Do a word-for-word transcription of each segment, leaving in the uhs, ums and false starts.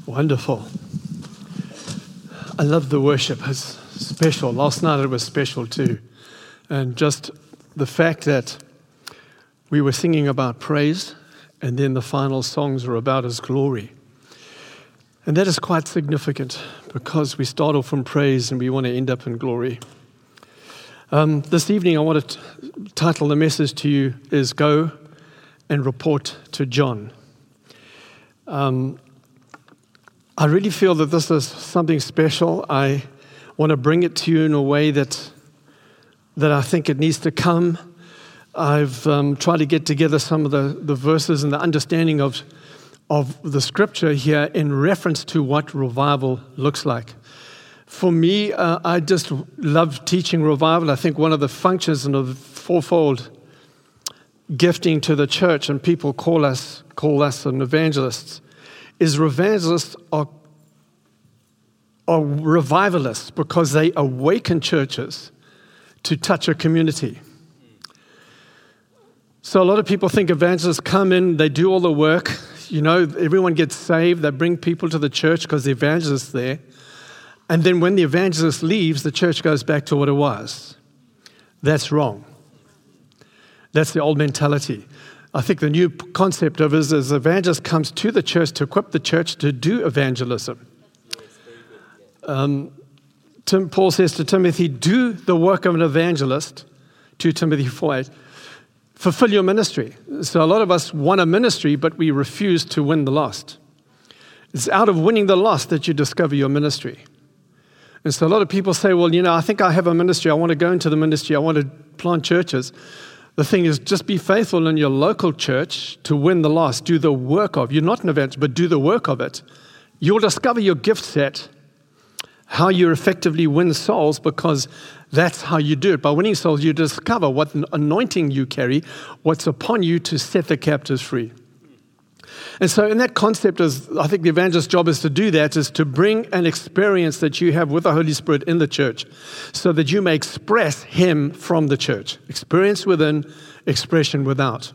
Wonderful. I love the worship. It's special. Last night it was special too. And just the fact that we were singing about praise and then the final songs were about His glory. And that is quite significant because we start off from praise and we want to end up in glory. Um, this evening I want to t- title the message to you is Go and Report to John. Um, I really feel that this is something special. I want to bring it to you in a way that that I think it needs to come. I've um, tried to get together some of the, the verses and the understanding of, of the scripture here in reference to what revival looks like. For me, uh, I just love teaching revival. I think one of the functions and of fourfold gifting to the church, and people call us call us an evangelists, is evangelists are, are revivalists because they awaken churches to touch a community. So a lot of people think evangelists come in, they do all the work, you know, everyone gets saved, they bring people to the church because the evangelist's there, and then when the evangelist leaves, the church goes back to what it was. That's wrong. That's the old mentality. I think the new concept of it is, is evangelist comes to the church to equip the church to do evangelism. Um, Tim, Paul says to Timothy, do the work of an evangelist, to Timothy four eight, fulfill your ministry. So a lot of us want a ministry, but we refuse to win the lost. It's out of winning the lost that you discover your ministry. And so a lot of people say, well, you know, I think I have a ministry. I want to go into the ministry. I want to plant churches. The thing is, just be faithful in your local church to win the lost. Do the work of, you're not an evangelist, but do the work of it. You'll discover your gift set, how you effectively win souls, because that's how you do it. By winning souls, you discover what anointing you carry, what's upon you to set the captives free. And so in that concept, is, I think the evangelist's job is to do that, is to bring an experience that you have with the Holy Spirit in the church so that you may express Him from the church. Experience within, expression without.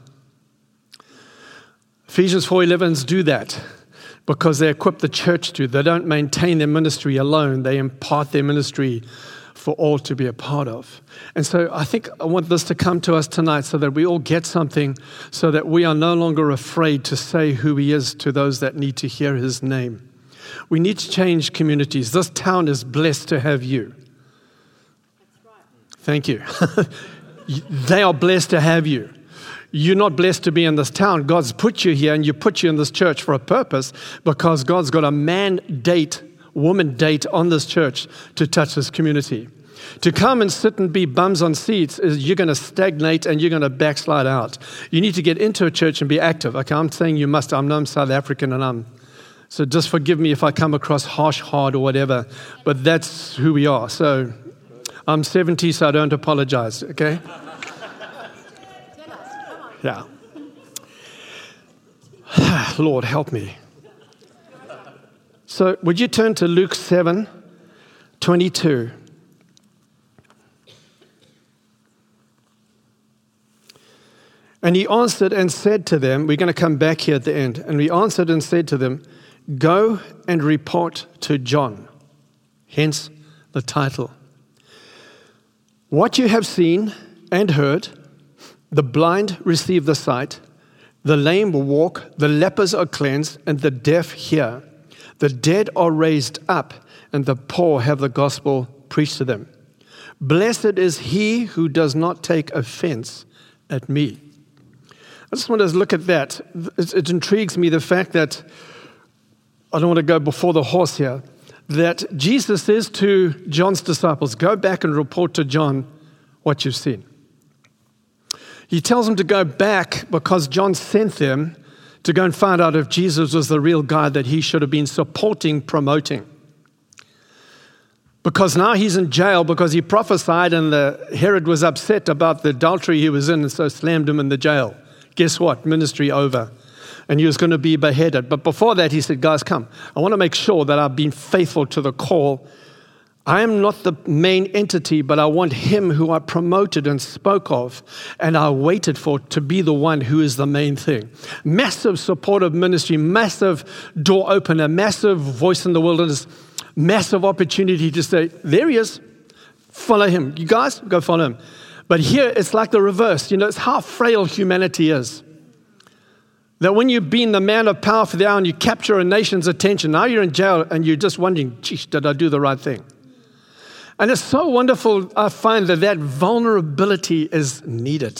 Ephesians four eleven do that because they equip the church to. They don't maintain their ministry alone. They impart their ministry for all to be a part of. And so I think I want this to come to us tonight so that we all get something, so that we are no longer afraid to say who He is to those that need to hear His name. We need to change communities. This town is blessed to have you. That's right. Thank you. They are blessed to have you. You're not blessed to be in this town. God's put you here, and you put you in this church for a purpose, because God's got a mandate, woman date on this church to touch this community. To come and sit and be bums on seats is you're going to stagnate and you're going to backslide out. You need to get into a church and be active. Okay, I'm saying you must. I'm, I'm South African and I'm, so just forgive me if I come across harsh, hard or whatever, but that's who we are. So I'm seventy, so I don't apologize, okay? Yeah. Lord, help me. So would you turn to Luke seven twenty-two? And He answered and said to them, we're going to come back here at the end, and He answered and said to them, go and report to John, hence the title. What you have seen and heard, the blind receive the sight, the lame walk, the lepers are cleansed, and the deaf hear. The dead are raised up, and the poor have the gospel preached to them. Blessed is he who does not take offense at me. I just want to look at that. It, it intrigues me, the fact that, I don't want to go before the horse here, that Jesus says to John's disciples, go back and report to John what you've seen. He tells them to go back because John sent them to go and find out if Jesus was the real guy that he should have been supporting, promoting. Because now he's in jail because he prophesied and the Herod was upset about the adultery he was in and so slammed him in the jail. Guess what? Ministry over. And he was going to be beheaded. But before that he said, guys, come. I want to make sure that I've been faithful to the call I am not the main entity, but I want him who I promoted and spoke of and I waited for to be the one who is the main thing. Massive supportive ministry, massive door opener, massive voice in the wilderness, massive opportunity to say, there he is, follow him. You guys, go follow him. But here it's like the reverse. You know, it's how frail humanity is. That when you've been the man of power for the hour and you capture a nation's attention, now you're in jail and you're just wondering, geez, did I do the right thing? And it's so wonderful, I find that that vulnerability is needed.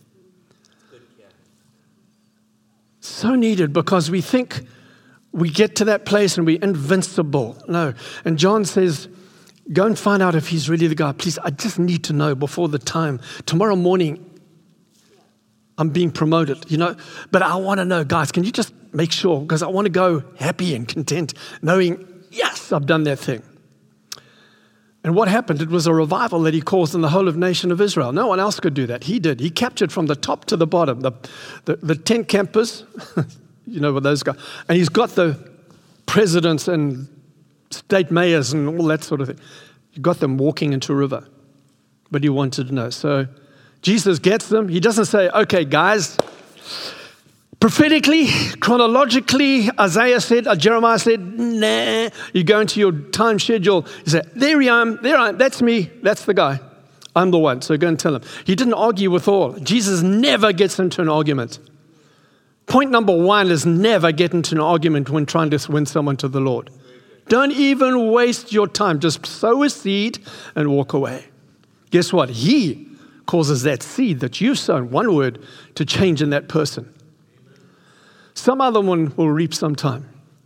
So needed because we think we get to that place and we're invincible. No. And John says, go and find out if he's really the guy. Please, I just need to know before the time. Tomorrow morning, I'm being promoted, you know. But I want to know, guys, can you just make sure? Because I want to go happy and content, knowing, yes, I've done that thing. And what happened? It was a revival that he caused in the whole of nation of Israel. No one else could do that. He did. He captured from the top to the bottom, the, the, the tent campers, you know, with those guys. And he's got the presidents and state mayors and all that sort of thing. He got them walking into a river. But he wanted to know. So Jesus gets them. He doesn't say, okay, guys, prophetically, chronologically, Isaiah said, uh, Jeremiah said, nah. You go into your time schedule. You say, there I am, there I am. That's me. That's the guy. I'm the one. So go and tell him. He didn't argue with all. Jesus never gets into an argument. Point number one is never get into an argument when trying to win someone to the Lord. Don't even waste your time. Just sow a seed and walk away. Guess what? He causes that seed that you've sown, one word, to change in that person. Some other one will reap sometime.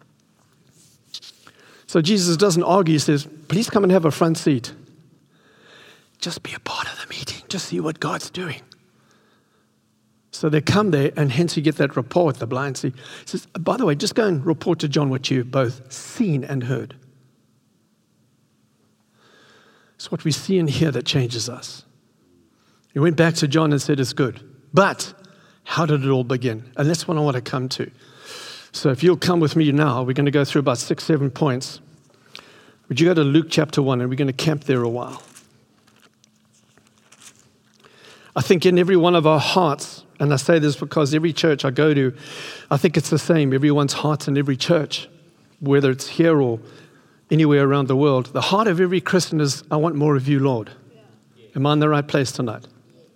So Jesus doesn't argue. He says, please come and have a front seat. Just be a part of the meeting. Just see what God's doing. So they come there, and hence you get that report, the blind see. He says, by the way, just go and report to John what you've both seen and heard. It's what we see and hear that changes us. He went back to John and said, it's good. But how did it all begin? And that's what I want to come to. So if you'll come with me now, we're going to go through about six, seven points. Would you go to Luke chapter one, and we're going to camp there a while. I think in every one of our hearts, and I say this because every church I go to, I think it's the same. Everyone's hearts in every church, whether it's here or anywhere around the world. The heart of every Christian is, I want more of you, Lord. Am I in the right place tonight?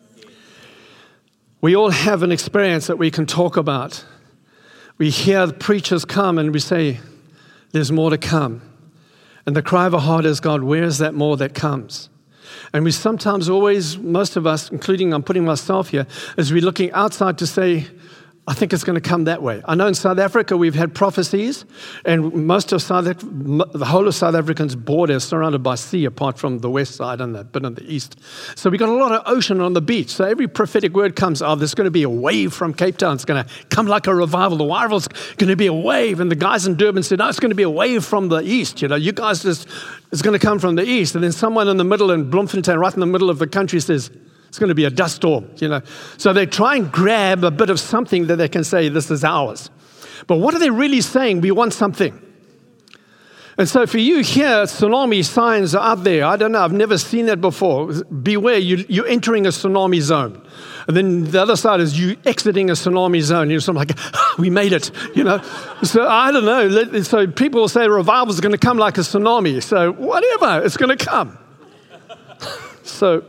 We all have an experience that we can talk about. We hear the preachers come and we say, there's more to come. And the cry of our heart is, God, where is that more that comes? And we sometimes always, most of us, including I'm putting myself here, is we're looking outside to say, I think it's going to come that way. I know in South Africa we've had prophecies, and most of South, the whole of South Africa's border is surrounded by sea, apart from the west side and a bit on the east. So we've got a lot of ocean on the beach. So every prophetic word comes, oh, there's going to be a wave from Cape Town. It's going to come like a revival. The revival's going to be a wave. And the guys in Durban said, no, it's going to be a wave from the east. You know, you guys just, it's going to come from the east. And then someone in the middle in Bloemfontein, right in the middle of the country, says, it's going to be a dust storm, you know. So they try and grab a bit of something that they can say, this is ours. But what are they really saying? We want something. And so for you here, tsunami signs are out there. I don't know, I've never seen that before. Beware, you, you're entering a tsunami zone. And then the other side is you exiting a tsunami zone. You're sort of like, oh, we made it, you know. So I don't know. So people will say revival is going to come like a tsunami. So whatever, it's going to come. So...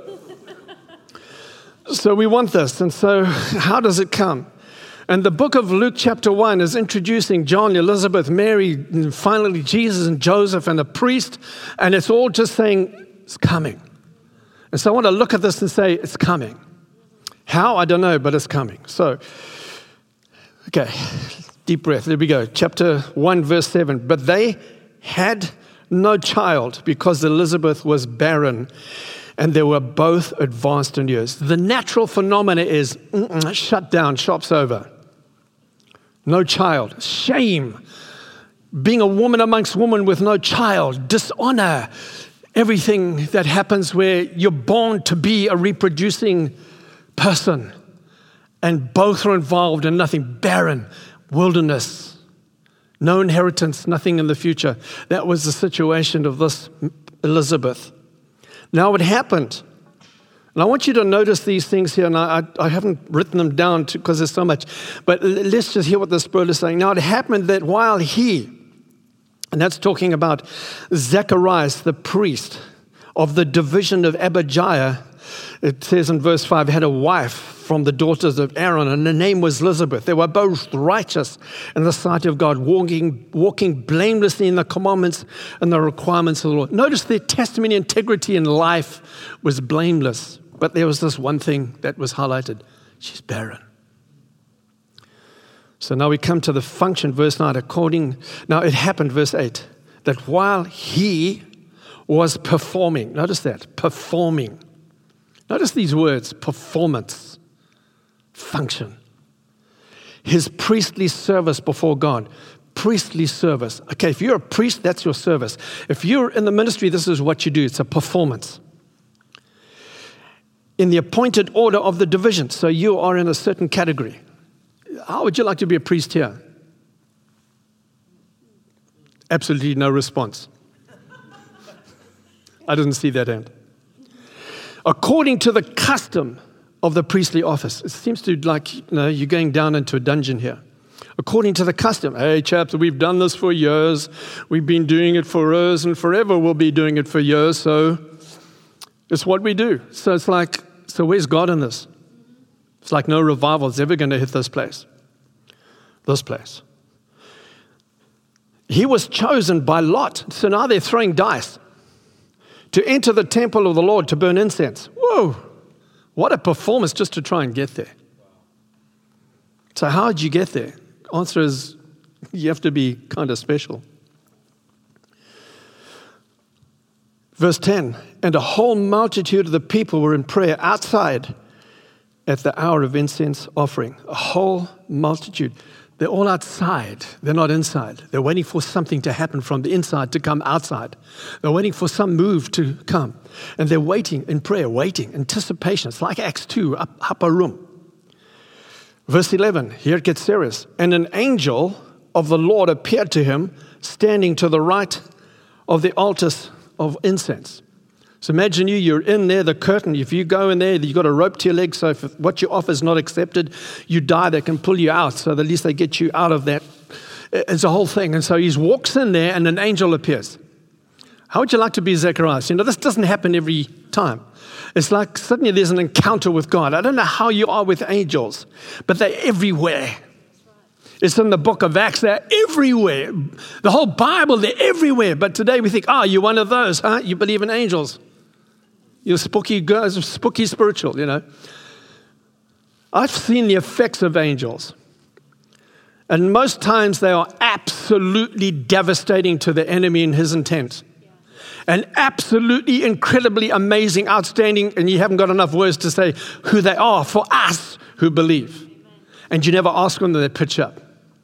So we want this, and so how does it come? And the book of Luke chapter one is introducing John, Elizabeth, Mary, and finally Jesus and Joseph and the priest, and it's all just saying, it's coming. And so I want to look at this and say, it's coming. How? I don't know, but it's coming. So, okay, deep breath, there we go. Chapter one, verse seven. But they had no child because Elizabeth was barren, and they were both advanced in years. The natural phenomena is, shut down, shop's over. No child. Shame. Being a woman amongst women with no child. Dishonor. Everything that happens where you're born to be a reproducing person. And both are involved in nothing. Barren. Wilderness. No inheritance. Nothing in the future. That was the situation of this Elizabeth. Now it happened, and I want you to notice these things here, and I, I haven't written them down because there's so much, but let's just hear what the Spirit is saying. Now it happened that while he, and that's talking about Zacharias, the priest of the division of Abijah, it says in verse five, had a wife from the daughters of Aaron, and her name was Elizabeth. They were both righteous in the sight of God, walking, walking blamelessly in the commandments and the requirements of the Lord. Notice their testimony, integrity in life was blameless. But there was this one thing that was highlighted. She's barren. So now we come to the function, verse nine, according, now it happened, verse eight, that while he was performing, notice that, performing. Notice these words, performance, function. His priestly service before God. Priestly service. Okay, if you're a priest, that's your service. If you're in the ministry, this is what you do. It's a performance. In the appointed order of the division. So you are in a certain category. How would you like to be a priest here? Absolutely no response. I didn't see that hand. According to the custom of the priestly office. It seems to like, you know, you're going down into a dungeon here. According to the custom. Hey, chaps, we've done this for years. We've been doing it for years and forever we'll be doing it for years. So it's what we do. So it's like, so where's God in this? It's like no revival is ever going to hit this place. This place. He was chosen by Lot. So now they're throwing dice to enter the temple of the Lord to burn incense. Whoa. What a performance just to try and get there. So how did you get there? Answer is, you have to be kind of special. Verse ten, and a whole multitude of the people were in prayer outside at the hour of incense offering. A whole multitude. They're all outside. They're not inside. They're waiting for something to happen from the inside to come outside. They're waiting for some move to come. And they're waiting in prayer, waiting, anticipation. It's like Acts two, up, upper room. Verse eleven, here it gets serious. And an angel of the Lord appeared to him, standing to the right of the altars of incense. So imagine you, you're in there, the curtain. If you go in there, you've got a rope to your leg, so if what you offer is not accepted, you die, they can pull you out. So at least they get you out of that. It's a whole thing. And so he walks in there and an angel appears. How would you like to be Zacharias? You know, this doesn't happen every time. It's like suddenly there's an encounter with God. I don't know how you are with angels, but they're everywhere. It's in the book of Acts. They're everywhere. The whole Bible, they're everywhere. But today we think, oh, you're one of those, huh? You believe in angels. You're spooky, spooky spiritual, you know. I've seen the effects of angels. And most times they are absolutely devastating to the enemy and his intent. And absolutely incredibly amazing, outstanding, and you haven't got enough words to say who they are for us who believe. And you never ask them, they pitch up.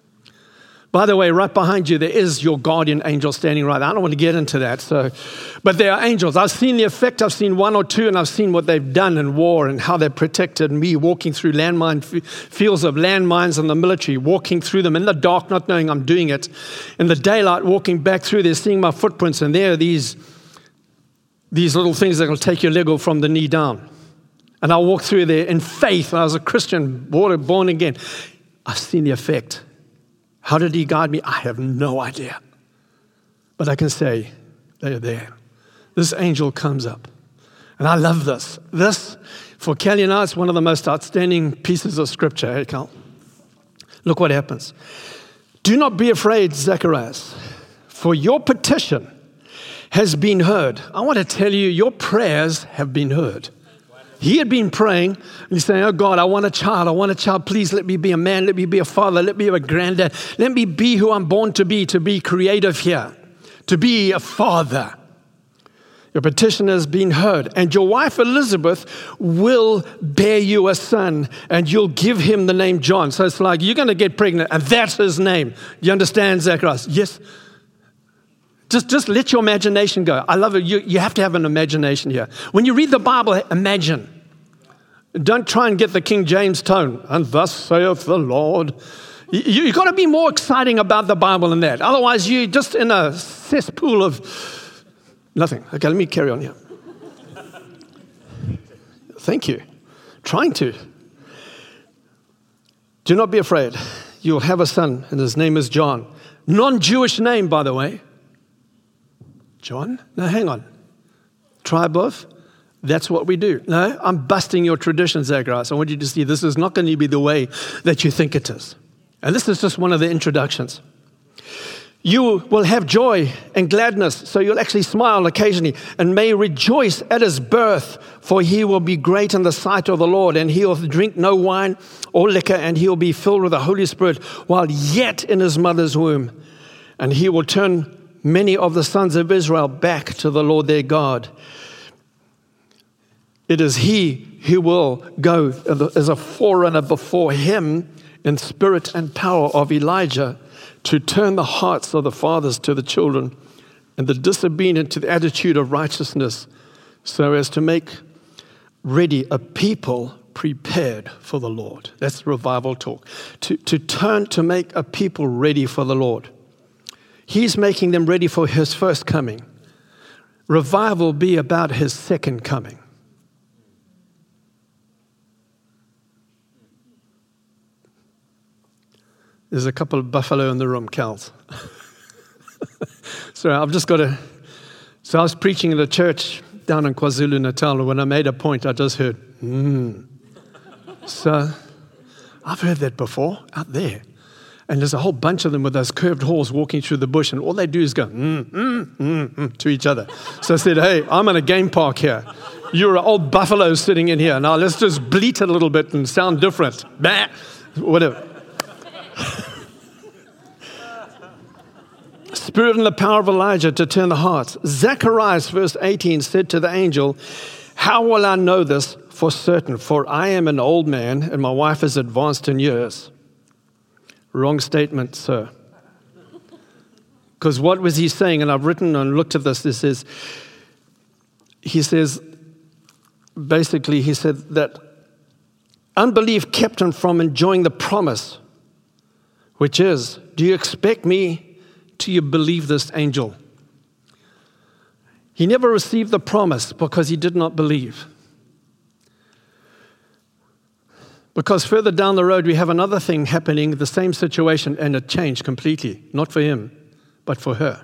By the way, right behind you, there is your guardian angel standing right there. I don't want to get into that. So, but there are angels. I've seen the effect. I've seen one or two, and I've seen what they've done in war and how they protected me walking through landmine f- fields of landmines in the military, walking through them in the dark, not knowing I'm doing it. In the daylight, walking back through there, seeing my footprints, and there are these, these little things that will take your leg from the knee down. And I walked through there in faith. I was a Christian, born again. I've seen the effect. How did he guide me? I have no idea. But I can say, they're there. This angel comes up. And I love this. This, for Kelly and I, it's one of the most outstanding pieces of scripture. Hey, Cal? Look what happens. Do not be afraid, Zacharias, for your petition has been heard. I want to tell you, your prayers have been heard. He had been praying, and he's saying, oh God, I want a child. I want a child. Please let me be a man. Let me be a father. Let me be a granddad. Let me be who I'm born to be, to be creative here, to be a father. Your petition has been heard, and your wife Elizabeth will bear you a son, and you'll give him the name John. So it's like, you're going to get pregnant, and that's his name. You understand, Zacharias? Yes. Just, just let your imagination go. I love it. You, you have to have an imagination here. When you read the Bible, imagine. Don't try and get the King James tone. And thus saith the Lord. You, you've got to be more exciting about the Bible than that. Otherwise, you're just in a cesspool of Nothing. Okay, let me carry on here. Thank you. Trying to. Do not be afraid. You will have a son, and his name is John. Non-Jewish name, by the way. John? No, hang on. Tribe of? That's what we do. No, I'm busting your tradition, Zacharias. I want you to see this is not going to be the way that you think it is. And this is just one of the introductions. You will have joy and gladness, so you'll actually smile occasionally, and may rejoice at his birth, for he will be great in the sight of the Lord, and he will drink no wine or liquor, and he will be filled with the Holy Spirit while yet in his mother's womb. And he will turn many of the sons of Israel back to the Lord their God. It is he who will go as a forerunner before him in spirit and power of Elijah, to turn the hearts of the fathers to the children and the disobedient to the attitude of righteousness, so as to make ready a people prepared for the Lord. That's revival talk. To, to turn to make a people ready for the Lord. He's making them ready for his first coming. Revival will be about his second coming. There's a couple of buffalo in the room, Kels. So I've just got to... So I was preaching in a church down in KwaZulu-Natal, and when I made a point, I just heard, hmm. So I've heard that before, out there. And there's a whole bunch of them with those curved horns walking through the bush, and all they do is go, mm, mm, mm, mm, to each other. So I said, hey, I'm in a game park here. You're an old buffalo sitting in here. Now let's just bleat a little bit and sound different. Bah, whatever. Spirit and the power of Elijah to turn the hearts. Zacharias, verse eighteen, said to the angel, how will I know this for certain? For I am an old man, and my wife is advanced in years. Wrong statement, sir. Because what was he saying? And I've written and looked at this. This is, he says, basically, he said that unbelief kept him from enjoying the promise, which is, do you expect me to believe this, angel? He never received the promise because he did not believe. Because further down the road, we have another thing happening, the same situation, and it changed completely. Not for him, but for her.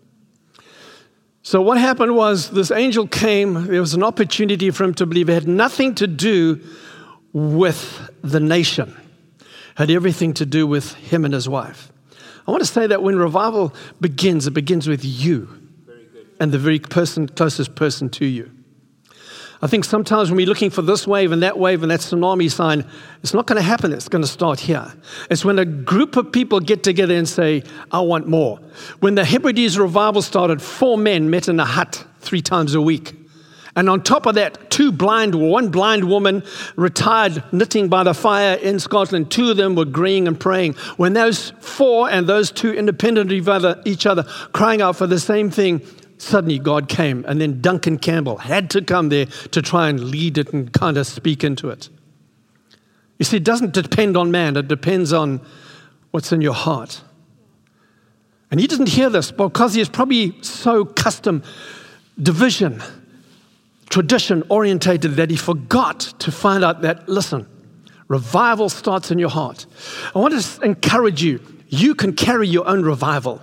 So what happened was this angel came. There was an opportunity for him to believe. It had nothing to do with the nation. It had everything to do with him and his wife. I want to say that when revival begins, it begins with you and the very person, closest person to you. I think sometimes when we're looking for this wave and that wave and that tsunami sign, it's not going to happen. It's going to start here. It's when a group of people get together and say, I want more. When the Hebrides revival started, four men met in a hut three times a week. And on top of that, two blind, one blind woman retired knitting by the fire in Scotland. Two of them were agreeing and praying. When those four and those two independently of each other, crying out for the same thing, suddenly God came. And then Duncan Campbell had to come there to try and lead it and kind of speak into it. You see, it doesn't depend on man. It depends on what's in your heart. And he didn't hear this because he is probably so custom division, tradition-orientated that he forgot to find out that, listen, revival starts in your heart. I want to encourage you. You can carry your own revival.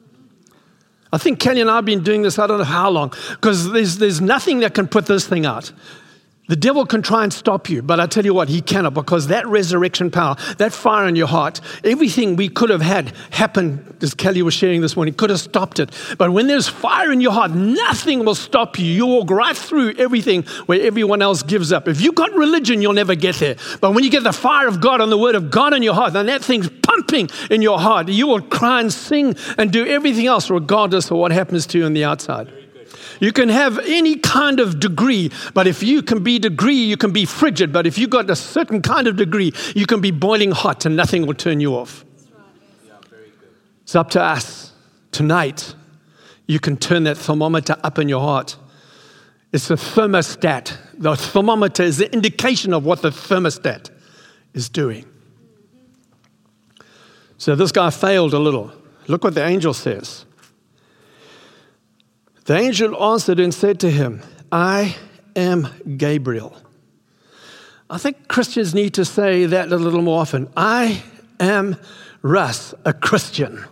I think Kelly and I have been doing this, I don't know how long, because there's, there's nothing that can put this thing out. The devil can try and stop you, but I tell you what, he cannot, because that resurrection power, that fire in your heart, everything we could have had happen, as Kelly was sharing this morning, could have stopped it. But when there's fire in your heart, nothing will stop you. You walk right through everything where everyone else gives up. If you've got religion, you'll never get there. But when you get the fire of God and the word of God in your heart, then that thing's pumping in your heart. You will cry and sing and do everything else regardless of what happens to you on the outside. You can have any kind of degree, but if you can be degree, you can be frigid. But if you've got a certain kind of degree, you can be boiling hot and nothing will turn you off. Yeah, very good. It's up to us. Tonight, you can turn that thermometer up in your heart. It's a thermostat. The thermometer is the indication of what the thermostat is doing. So this guy failed a little. Look what the angel says. The angel answered and said to him, I am Gabriel. I think Christians need to say that a little more often. I am Russ, a Christian.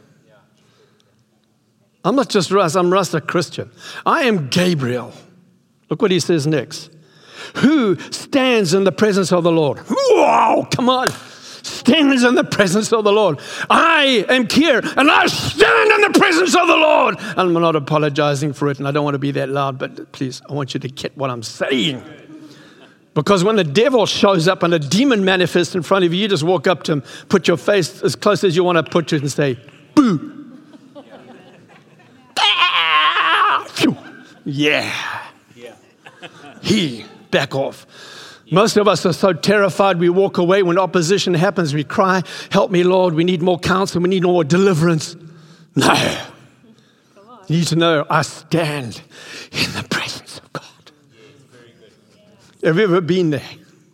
I'm not just Russ, I'm Russ, a Christian. I am Gabriel. Look what he says next. Who stands in the presence of the Lord? Wow, come on. Stands in the presence of the Lord. I am here, and I stand in the presence of the Lord. And I'm not apologizing for it, and I don't want to be that loud, but please, I want you to get what I'm saying. Because when the devil shows up and a demon manifests in front of you, you just walk up to him, put your face as close as you want to put it, and say, boo. Yeah. He, back off. Most of us are so terrified we walk away. When opposition happens, we cry, help me, Lord, we need more counsel, we need more deliverance. No. You need to know, I stand in the presence of God. Have you ever been there?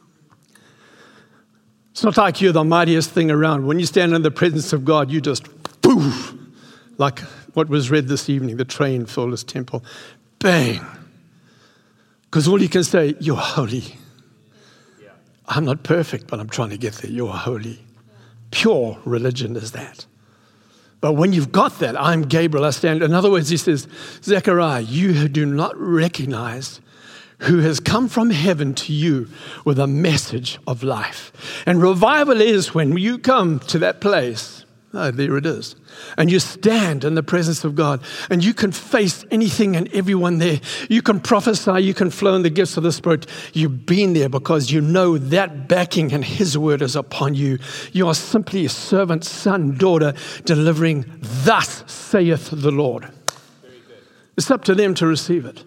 It's not like you're the mightiest thing around. When you stand in the presence of God, you just, poof, like what was read this evening, the train filled his temple. Bang. Because all you can say, you're holy. I'm not perfect, but I'm trying to get there. You're holy. Pure religion is that. But when you've got that, I'm Gabriel, I stand. In other words, he says, Zechariah, you do not recognize who has come from heaven to you with a message of life. And revival is when you come to that place. Oh, there it is. And you stand in the presence of God, and you can face anything and everyone there. You can prophesy, you can flow in the gifts of the Spirit. You've been there because you know that backing and His word is upon you. You are simply a servant, son, daughter, delivering, thus saith the Lord. It's up to them to receive it.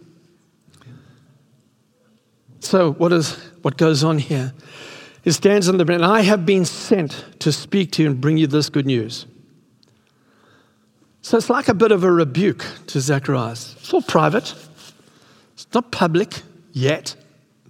So what is what goes on here? It stands on the brand. I have been sent to speak to you and bring you this good news. So it's like a bit of a rebuke to Zacharias. It's all private. It's not public yet.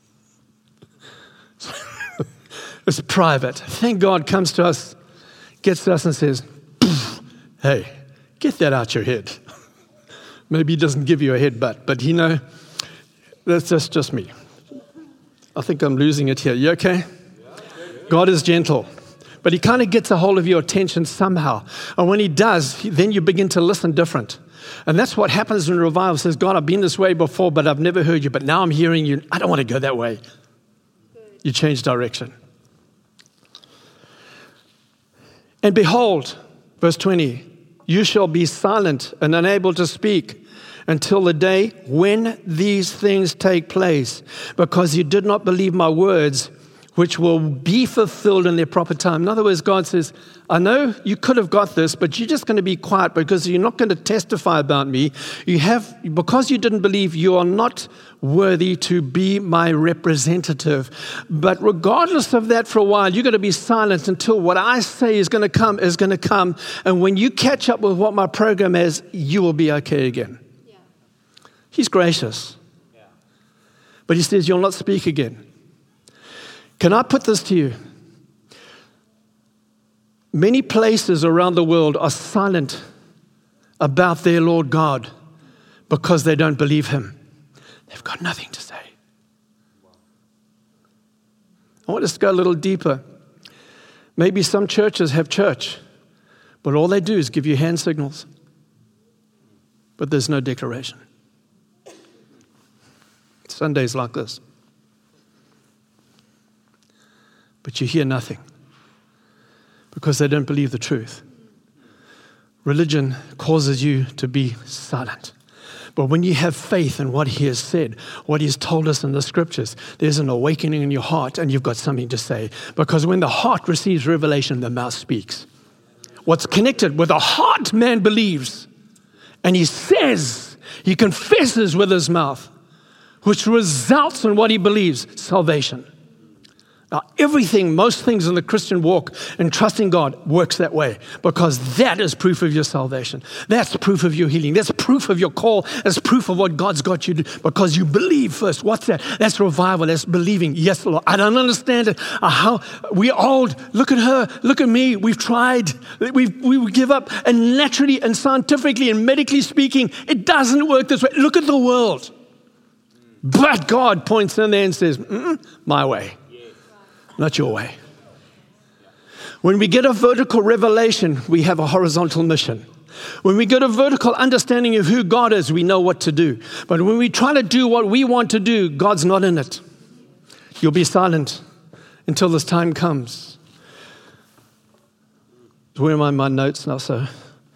It's private. Thank God comes to us, gets to us and says, hey, get that out your head. Maybe he doesn't give you a headbutt, but you know, that's just, just me. I think I'm losing it here. You okay? God is gentle, but he kind of gets a hold of your attention somehow. And when he does, then you begin to listen different. And that's what happens when revival says, God, I've been this way before, but I've never heard you. But now I'm hearing you. I don't want to go that way. You change direction. And behold, verse twenty, you shall be silent and unable to speak until the day when these things take place, because you did not believe my words, which will be fulfilled in their proper time. In other words, God says, I know you could have got this, but you're just going to be quiet because you're not going to testify about me. You have, because you didn't believe, you are not worthy to be my representative. But regardless of that, for a while, you're going to be silent until what I say is going to come is going to come. And when you catch up with what my program is, you will be okay again. Yeah. He's gracious. Yeah. But he says, you'll not speak again. Can I put this to you? Many places around the world are silent about their Lord God because they don't believe him. They've got nothing to say. I want us to go a little deeper. Maybe some churches have church, but all they do is give you hand signals, but there's no declaration. Sundays like this. But you hear nothing because they don't believe the truth. Religion causes you to be silent. But when you have faith in what he has said, what he's told us in the scriptures, there's an awakening in your heart and you've got something to say. Because when the heart receives revelation, the mouth speaks. What's connected with the heart, man believes. And he says, he confesses with his mouth, which results in what he believes, salvation. Now, everything, most things in the Christian walk and trusting God works that way, because that is proof of your salvation. That's proof of your healing. That's proof of your call. That's proof of what God's got you to do, because you believe first. What's that? That's revival. That's believing. Yes, Lord. I don't understand it. Uh, how we're old. Look at her. Look at me. We've tried. We we give up. And naturally and scientifically and medically speaking, it doesn't work this way. Look at the world. But God points in there and says, Mm-mm, my way. Not your way. When we get a vertical revelation, we have a horizontal mission. When we get a vertical understanding of who God is, we know what to do. But when we try to do what we want to do, God's not in it. You'll be silent until this time comes. Where am I in my notes now, sir?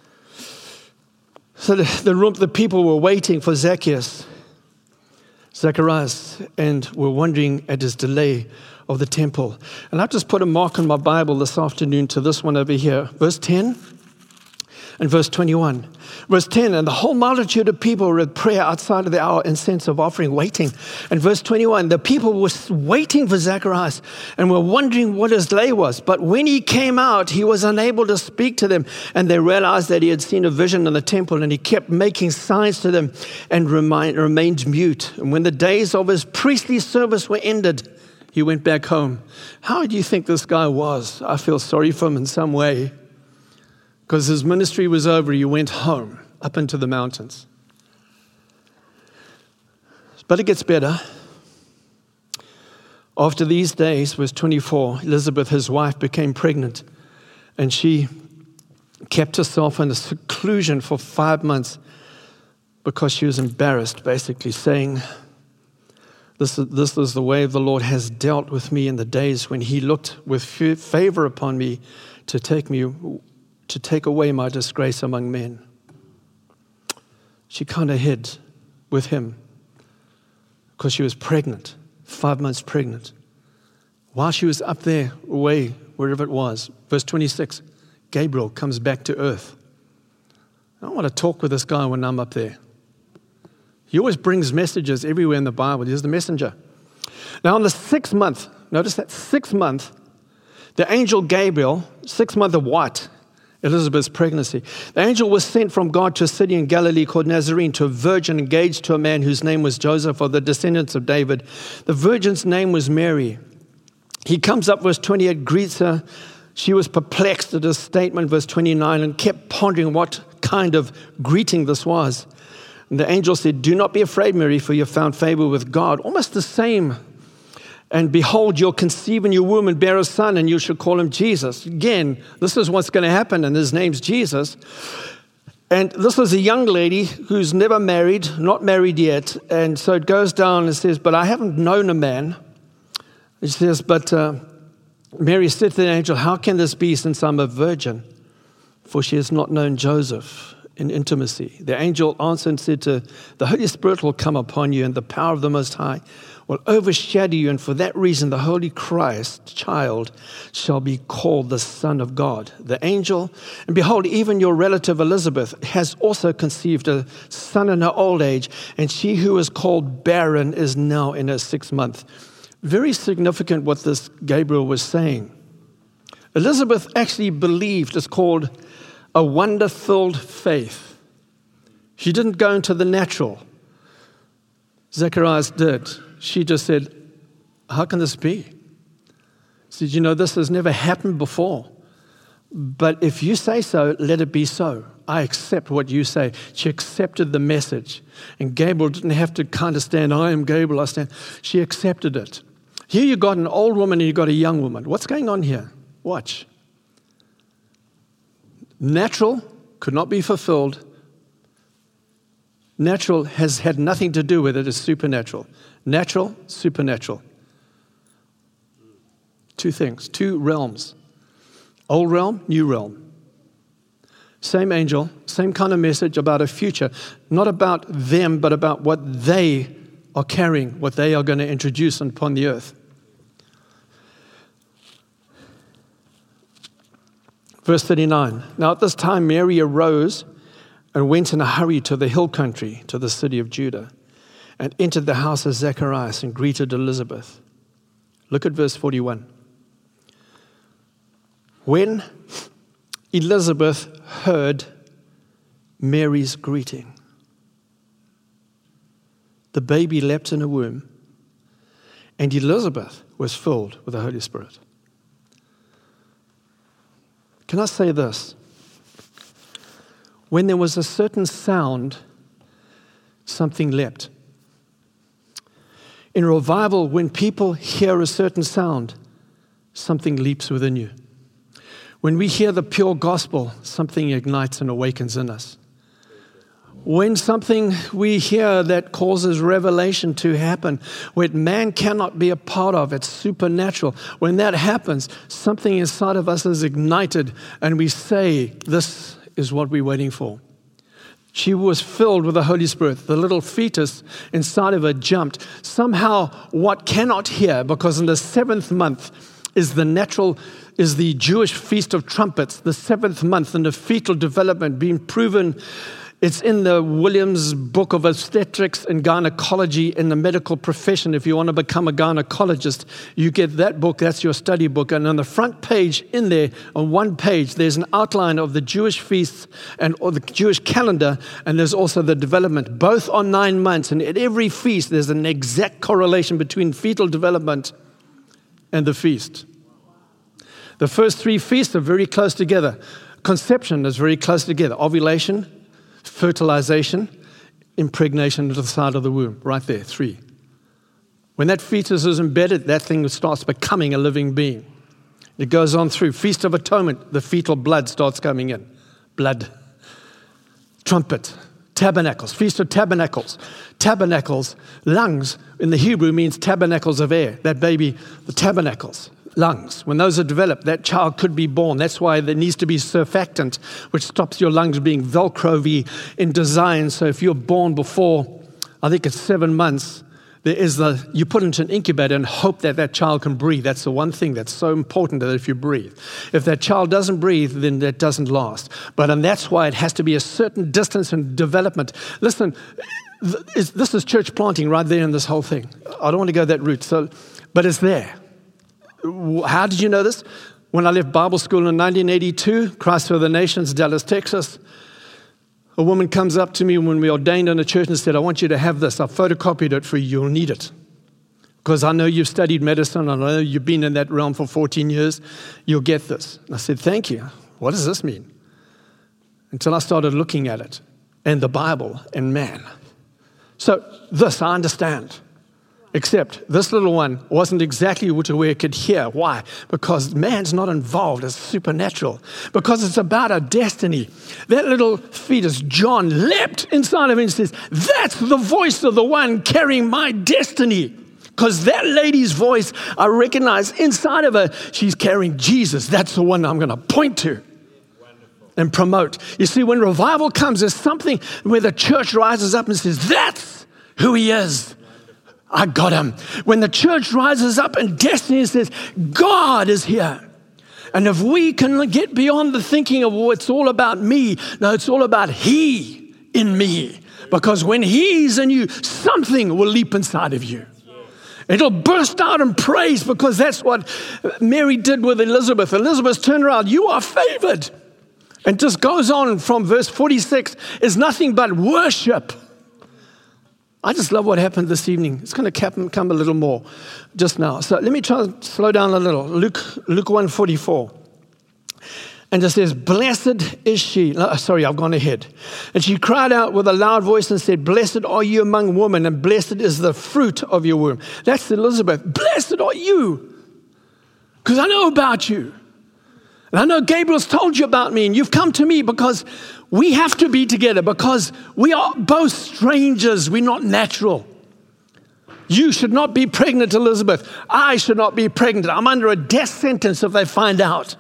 So the, the, room, the people were waiting for Zacchaeus, Zacharias, and were wondering at his delay of the temple. And I've just put a mark on my Bible this afternoon to this one over here. Verse ten and verse twenty-one. Verse ten, and the whole multitude of people were at prayer outside of the hour and sense of offering, waiting. And verse twenty-one, the people were waiting for Zacharias and were wondering what his delay was. But when he came out, he was unable to speak to them. And they realized that he had seen a vision in the temple, and he kept making signs to them and remained, remained mute. And when the days of his priestly service were ended, he went back home. How do you think this guy was? I feel sorry for him in some way. Because his ministry was over, he went home, up into the mountains. But it gets better. After these days, verse twenty-four, Elizabeth, his wife, became pregnant. And she kept herself in a seclusion for five months because she was embarrassed, basically saying, This is, this is the way the Lord has dealt with me in the days when he looked with favor upon me to take me, to take away my disgrace among men. She kind of hid with him because she was pregnant, five months pregnant. While she was up there, away, wherever it was, verse twenty-six, Gabriel comes back to earth. I don't want to talk with this guy when I'm up there. He always brings messages everywhere in the Bible. He's the messenger. Now, in the sixth month, notice that sixth month, the angel Gabriel, sixth month of what? Elizabeth's pregnancy. The angel was sent from God to a city in Galilee called Nazarene, to a virgin engaged to a man whose name was Joseph, of the descendants of David. The virgin's name was Mary. He comes up, verse twenty-eight, greets her. She was perplexed at his statement, verse twenty-nine, and kept pondering what kind of greeting this was. And the angel said, do not be afraid, Mary, for you have found favor with God. Almost the same. And behold, you'll conceive in your womb and bear a son, and you shall call him Jesus. Again, this is what's going to happen, and his name's Jesus. And this is a young lady who's never married, not married yet. And so it goes down and says, but I haven't known a man. It says, but uh, Mary said to the angel, how can this be since I'm a virgin? For she has not known Joseph in intimacy. The angel answered and said to, the Holy Spirit will come upon you, and the power of the Most High will overshadow you, and for that reason the Holy Christ child shall be called the Son of God. The angel, and behold, even your relative Elizabeth has also conceived a son in her old age, and she who is called barren is now in her sixth month. Very significant what this Gabriel was saying. Elizabeth actually believed, it's called a wonder-filled faith. She didn't go into the natural. Zacharias did. She just said, how can this be? She said, you know, this has never happened before. But if you say so, let it be so. I accept what you say. She accepted the message. And Gabriel didn't have to kind of stand, I am Gabriel, I stand. She accepted it. Here you got an old woman and you got a young woman. What's going on here? Watch. Natural could not be fulfilled. Natural has had nothing to do with it. It's supernatural. Natural, supernatural. Two things, two realms. Old realm, new realm. Same angel, same kind of message about a future. Not about them, but about what they are carrying, what they are going to introduce upon the earth. Verse thirty-nine, now at this time Mary arose and went in a hurry to the hill country, to the city of Judah, and entered the house of Zacharias and greeted Elizabeth. Look at verse forty-one. When Elizabeth heard Mary's greeting, the baby leapt in her womb, and Elizabeth was filled with the Holy Spirit. Can I say this? When there was a certain sound, something leapt. In revival, when people hear a certain sound, something leaps within you. When we hear the pure gospel, something ignites and awakens in us. When something we hear that causes revelation to happen, what man cannot be a part of, it's supernatural. When that happens, something inside of us is ignited, and we say, this is what we're waiting for. She was filled with the Holy Spirit. The little fetus inside of her jumped. Somehow, what cannot hear, because in the seventh month is the natural, is the Jewish Feast of Trumpets, the seventh month in the fetal development being proven. It's in the Williams Book of Obstetrics and Gynecology in the medical profession. If you want to become a gynecologist, you get that book. That's your study book. And on the front page in there, on one page, there's an outline of the Jewish feasts and or the Jewish calendar, and there's also the development, both on nine months. And at every feast, there's an exact correlation between fetal development and the feast. The first three feasts are very close together. Conception is very close together. Ovulation, fertilization, impregnation into the side of the womb, right there, three. When that fetus is embedded, that thing starts becoming a living being. It goes on through Feast of Atonement, the fetal blood starts coming in. Blood. Trumpet. Tabernacles, Feast of Tabernacles. Tabernacles, lungs, in the Hebrew means tabernacles of air. That baby, the tabernacles. Lungs. When those are developed, that child could be born. That's why there needs to be surfactant, which stops your lungs being Velcro-y in design. So if you're born before, I think it's seven months, there is the, you put into an incubator and hope that that child can breathe. That's the one thing that's so important, that if you breathe. If that child doesn't breathe, then that doesn't last. But and that's why it has to be a certain distance in development. Listen, this is church planting right there in this whole thing. I don't want to go that route, so, but it's there. How did you know this? When I left Bible school in nineteen eighty-two, Christ for the Nations, Dallas, Texas, a woman comes up to me when we ordained in a church and said, I want you to have this. I photocopied it for you. You'll need it. Because I know you've studied medicine. I know you've been in that realm for fourteen years. You'll get this. And I said, thank you. What does this mean? Until I started looking at it and the Bible and man. So this I understand. Except this little one wasn't exactly to where it could hear. Why? Because man's not involved. It's supernatural. Because it's about a destiny. That little fetus, John, leapt inside of him and says, that's the voice of the one carrying my destiny. Because that lady's voice, I recognize inside of her, she's carrying Jesus. That's the one I'm going to point to and promote. You see, when revival comes, there's something where the church rises up and says, that's who he is. I got him. When the church rises up in destiny and says, God is here. And if we can get beyond the thinking of, oh, it's all about me. No, it's all about he in me. Because when he's in you, something will leap inside of you. It'll burst out in praise, because that's what Mary did with Elizabeth. Elizabeth turned around, you are favored. And just goes on from verse forty-six, is nothing but worship. I just love what happened this evening. It's going to come a little more just now. So let me try to slow down a little. Luke, Luke one forty-four. And it says, blessed is she. No, sorry, I've gone ahead. And she cried out with a loud voice and said, blessed are you among women, and blessed is the fruit of your womb. That's Elizabeth. Blessed are you, because I know about you. And I know Gabriel's told you about me, and you've come to me because we have to be together, because we are both strangers. We're not natural. You should not be pregnant, Elizabeth. I should not be pregnant. I'm under a death sentence if they find out.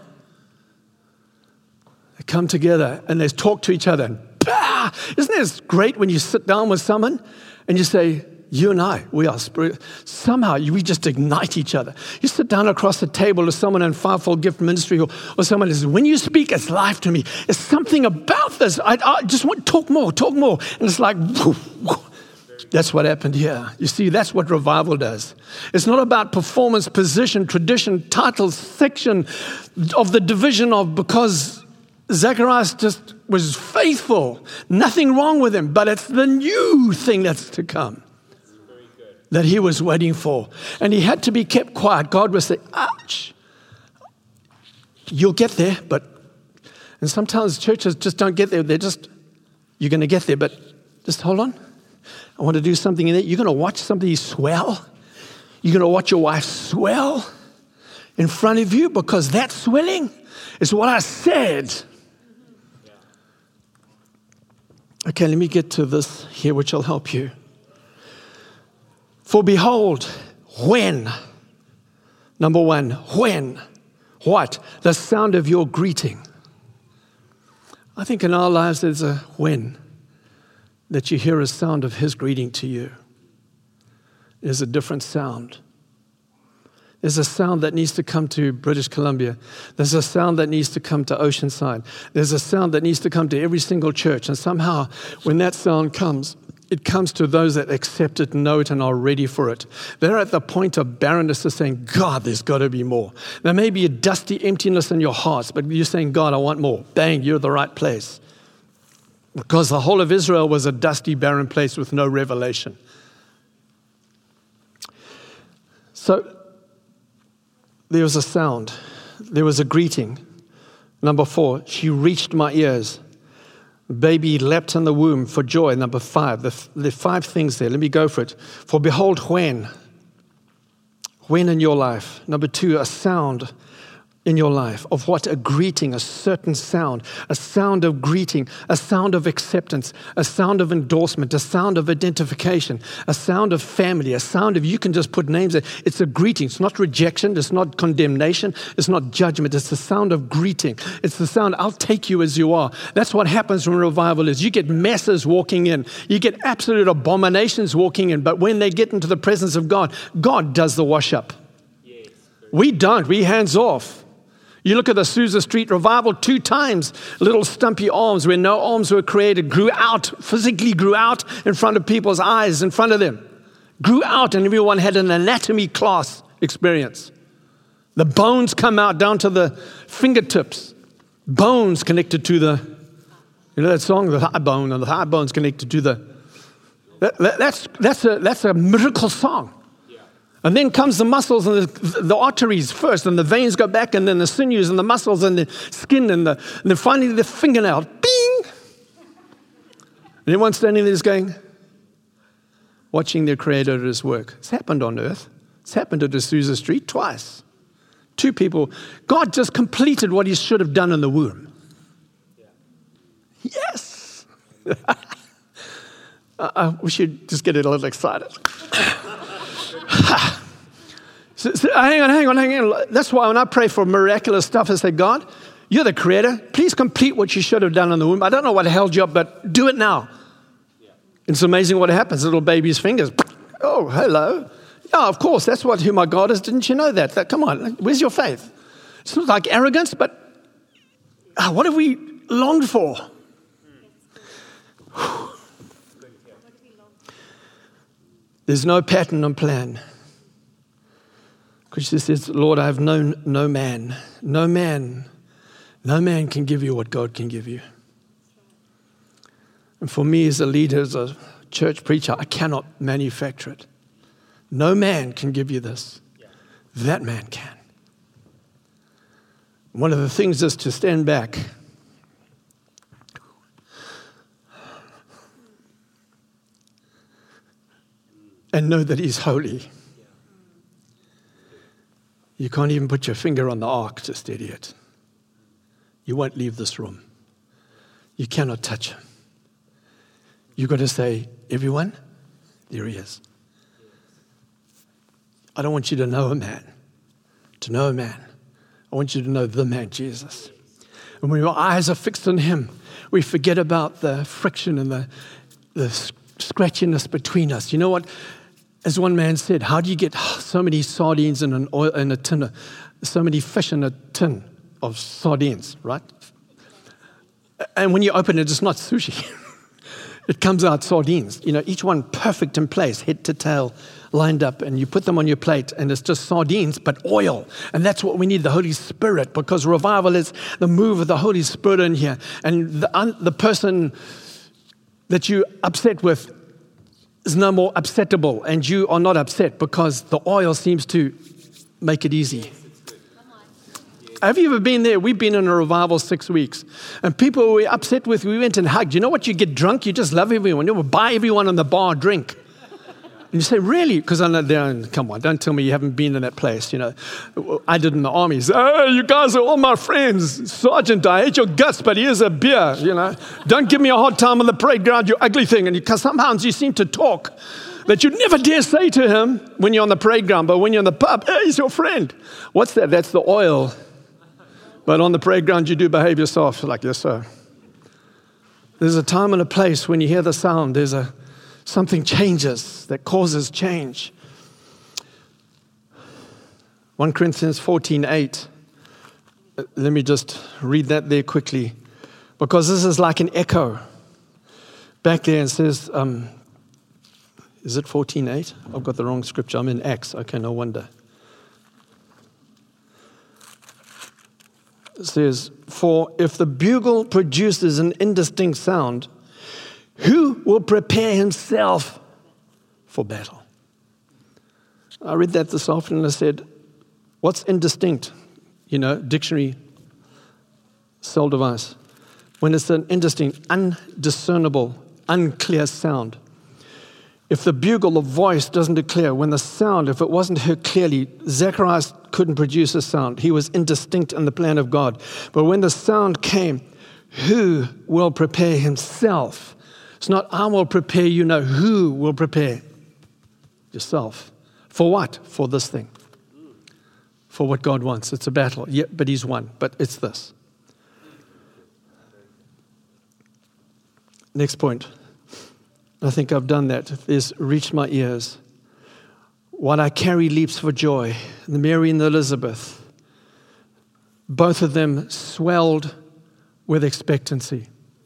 They come together and they talk to each other. And bah! Isn't it great when you sit down with someone and you say, you and I, we are spirit. Somehow we just ignite each other. You sit down across the table with someone in fivefold gift ministry, or, or someone who says, when you speak, it's life to me. It's something about this. I, I just want to talk more, talk more. And it's like, whoo, whoo. That's what happened here. You see, that's what revival does. It's not about performance, position, tradition, title, section of the division of because Zacharias just was faithful. Nothing wrong with him, but it's the new thing that's to come that he was waiting for. And he had to be kept quiet. God was saying, ouch, you'll get there, but, and sometimes churches just don't get there. They're just, you're going to get there, but just hold on. I want to do something in there. You're going to watch somebody swell. You're going to watch your wife swell in front of you because that swelling is what I said. Okay, let me get to this here, which will help you. For behold, when, number one, when, what? The sound of your greeting. I think in our lives there's a when that you hear a sound of his greeting to you. There's a different sound. There's a sound that needs to come to British Columbia. There's a sound that needs to come to Oceanside. There's a sound that needs to come to every single church. And somehow, when that sound comes, it comes to those that accept it, know it, and are ready for it. They're at the point of barrenness of saying, God, there's got to be more. There may be a dusty emptiness in your hearts, but you're saying, God, I want more. Bang, you're the right place. Because the whole of Israel was a dusty, barren place with no revelation. So there was a sound. There was a greeting. Number four, she reached my ears. Baby leapt in the womb for joy. Number five, the, the five things there. Let me go for it. For behold, when. When in your life. Number two, a sound in your life of what? A greeting, a certain sound, a sound of greeting, a sound of acceptance, a sound of endorsement, a sound of identification, a sound of family, a sound of, you can just put names there. It's a greeting. It's not rejection. It's not condemnation. It's not judgment. It's the sound of greeting. It's the sound, I'll take you as you are. That's what happens when revival is. You get messes walking in. You get absolute abominations walking in. But when they get into the presence of God, God does the wash up. Yes. We don't. We hands off. You look at the Azusa Street revival, two times little stumpy arms where no arms were created grew out, physically grew out in front of people's eyes, in front of them. Grew out and everyone had an anatomy class experience. The bones come out down to the fingertips. Bones connected to the, you know that song, the thigh bone, and the thigh bone's connected to the, that, that, that's, that's, a, that's a miracle song. And then comes the muscles and the, the arteries first, and the veins go back, and then the sinews and the muscles and the skin, and, the, and then finally the fingernail. Bing! And everyone standing there is going, watching their Creator at his work. It's happened on earth. It's happened at Azusa Street twice. Two people. God just completed what he should have done in the womb. Yes! I wish you'd just get it a little excited. so, so, hang on, hang on, hang on. That's why when I pray for miraculous stuff, I say, God, you're the creator. Please complete what you should have done in the womb. I don't know what held you up, but do it now. Yeah. It's amazing what happens. Little baby's fingers. Oh, hello. Yeah, of course. That's what who my God is. Didn't you know that? that come on. Where's your faith? It's not like arrogance, but ah, what have we longed for? There's no pattern and plan. Because she says, Lord, I have known no man. No man. No man can give you what God can give you. And for me as a leader, as a church preacher, I cannot manufacture it. No man can give you this. That man can. One of the things is to stand back and know that he's holy. You can't even put your finger on the ark to steady it. You won't leave this room. You cannot touch him. You've got to say, everyone, there he is. I don't want you to know a man, to know a man. I want you to know the man, Jesus. And when your eyes are fixed on him, we forget about the friction and the, the scratchiness between us. You know what? As one man said, how do you get so many sardines in an oil in a tin, so many fish in a tin of sardines, right? And when you open it, it's not sushi. it comes out sardines. You know, each one perfect in place, head to tail, lined up, and you put them on your plate, and it's just sardines, but oil. And that's what we need, the Holy Spirit, because revival is the move of the Holy Spirit in here. And the, un, the person that you're upset with is no more upsettable, and you are not upset because the oil seems to make it easy. Have you ever been there? We've been in a revival six weeks. And people we were upset with, we went and hugged. You know what? You get drunk, you just love everyone. You buy everyone in the bar a drink. And you say, really? Because I know they're, come on, don't tell me you haven't been in that place. You know, I did in the army. So, oh, you guys are all my friends. Sergeant, I hate your guts, but here's a beer, you know. Don't give me a hard time on the parade ground, you ugly thing. And because sometimes you seem to talk that you'd never dare say to him when you're on the parade ground, but when you're in the pub, hey, he's your friend. What's that? That's the oil. But on the parade ground, you do behave yourself like, yes, sir. There's a time and a place when you hear the sound. There's a something changes that causes change. First Corinthians fourteen eight. Let me just read that there quickly, because this is like an echo. Back there it says, um, is it fourteen eight? I've got the wrong scripture. I'm in Acts. Okay, no wonder. It says, for if the bugle produces an indistinct sound, who will prepare himself for battle? I read that this afternoon and I said, what's indistinct? You know, dictionary, cell device. When it's an indistinct, undiscernible, unclear sound. If the bugle of voice doesn't declare, when the sound, if it wasn't heard clearly, Zacharias couldn't produce a sound. He was indistinct in the plan of God. But when the sound came, who will prepare himself? It's not I will prepare you, no, who will prepare? Yourself. For what? For this thing. For what God wants. It's a battle. Yeah, but he's won. But it's this. Next point. I think I've done that. It's reached my ears. What I carry leaps for joy. The Mary and the Elizabeth, both of them swelled with expectancy.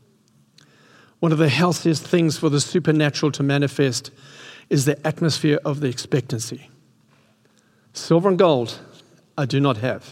One of the healthiest things for the supernatural to manifest is the atmosphere of the expectancy. Silver and gold I do not have.